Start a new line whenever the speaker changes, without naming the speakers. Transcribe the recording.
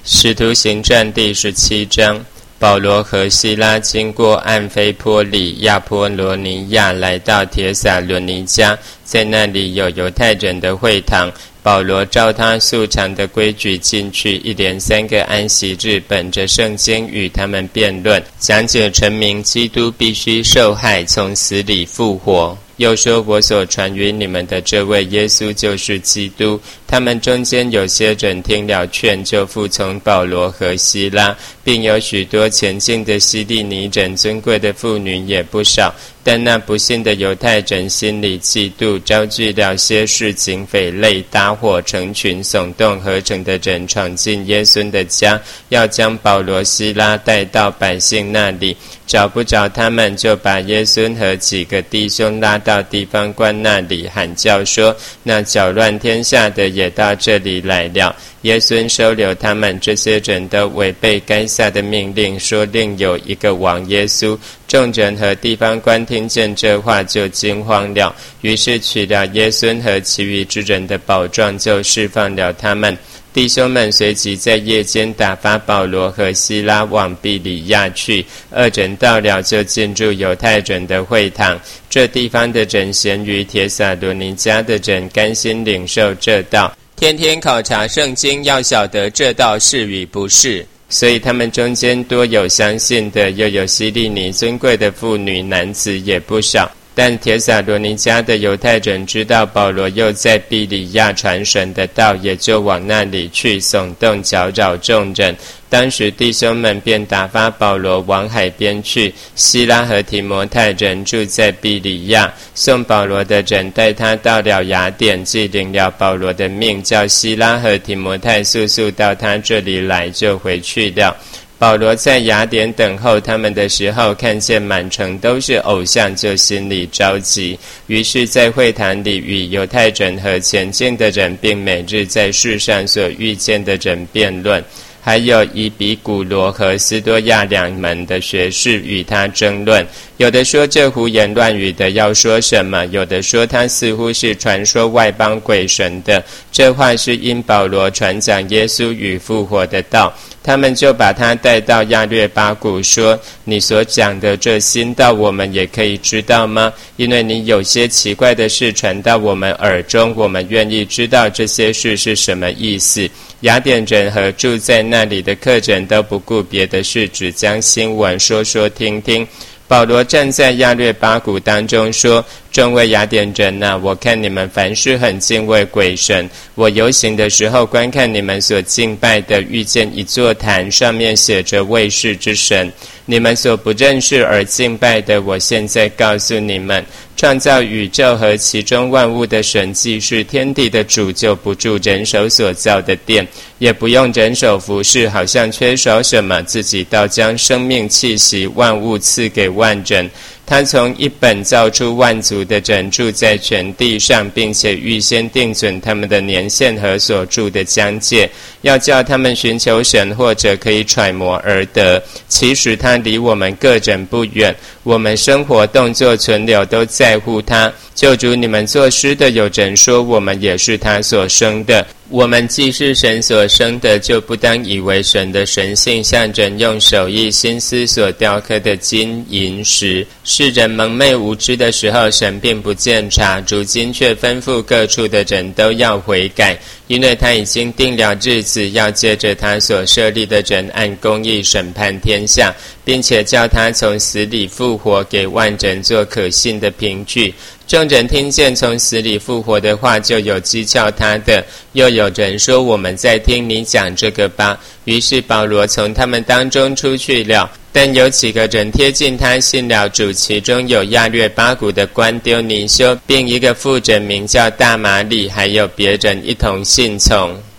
使徒行传第17章，保罗和西拉经过暗非波里、亚波罗尼亚，来到帖撒罗尼迦，在那里有犹太人的会堂。保罗照他素常的规矩进去，一连3个安息日，本着圣经与他们辩论，讲解陈明基督必须受害，从死里复活。又说，我所传于你们的这位耶稣就是基督。他们中间有些人听了劝，就服从保罗和西拉，并有许多前进的希利尼人，尊贵的妇女也不少。但那不信的犹太人心里嫉妒，招聚了些市井匪类，搭伙成群耸动合成的人，闯进耶稣的家，要将保罗西拉带到百姓那里。找不着他们，就把耶稣和几个弟兄拉到地方官那里，喊叫说，那搅乱天下的也到这里来了。耶稣收留他们，这些人都违背该撒的命令，说另有一个王耶稣。众人和地方官听见这话，就惊慌了，于是取了耶稣和其余之人的宝状，就释放了他们。弟兄们随即在夜间打发保罗和西拉往庇里亚去，二人到了，就进入犹太人的会堂。这地方的人咸于帖撒罗尼迦的人，甘心领受这道，天天考察圣经，要晓得这道是与不是。所以他们中间多有相信的，又有希利尼尊贵的妇女，男子也不少。但帖撒罗尼迦的犹太人知道保罗又在庇里亚传神的道，也就往那里去，耸动搅扰众人。当时弟兄们便打发保罗往海边去，西拉和提摩太人住在庇里亚，送保罗的人带他到了雅典，既领了保罗的命，叫西拉和提摩太速速到他这里来，就回去了。保罗在雅典等候他们的时候，看见满城都是偶像，就心里着急，于是在会堂里与犹太人和前进的人，并每日在世上所遇见的人辩论。还有以比古罗和斯多亚两门的学士与他争论，有的说这胡言乱语的要说什么，有的说他似乎是传说外邦鬼神的。这话是因保罗传讲耶稣与复活的道。他们就把他带到亚略巴谷，说，你所讲的这新道，我们也可以知道吗？因为你有些奇怪的事传到我们耳中，我们愿意知道这些事是什么意思。雅典人和住在那里的客人都不顾别的事，只将新闻说说听听。保罗站在亚略巴谷当中说，众位雅典人啊，我看你们凡事很敬畏鬼神。我游行的时候，观看你们所敬拜的，遇见一座坛，上面写着卫士之神。你们所不认识而敬拜的，我现在告诉你们，创造宇宙和其中万物的神，既是天地的主，就不住人手所造的殿，也不用人手服侍，好像缺少什么，自己倒将生命气息万物赐给万人。他从一本造出万族的人，住在全地上，并且预先定准他们的年限和所住的疆界，要叫他们寻求神，或者可以揣摩而得。其实他离我们个人不远，我们生活动作存留都在乎他。就如你们作诗的有人说，我们也是他所生的。我们既是神所生的，就不当以为神的神性像人用手艺心思所雕刻的金银石。世人蒙昧无知的时候，神并不鉴察，如今却吩咐各处的人都要悔改，因为他已经定了日子，要借着他所设立的人按公义审判天下，并且叫他从死里复活，给万人做可信的凭据。众人听见从死里复活的话，就有讥诮他的，又有人说，我们在听你讲这个吧。于是保罗从他们当中出去了。但有几个人贴近他，信了主，其中有亚略巴谷的官丢尼修，并一个妇人名叫大马里，还有别人一同信从。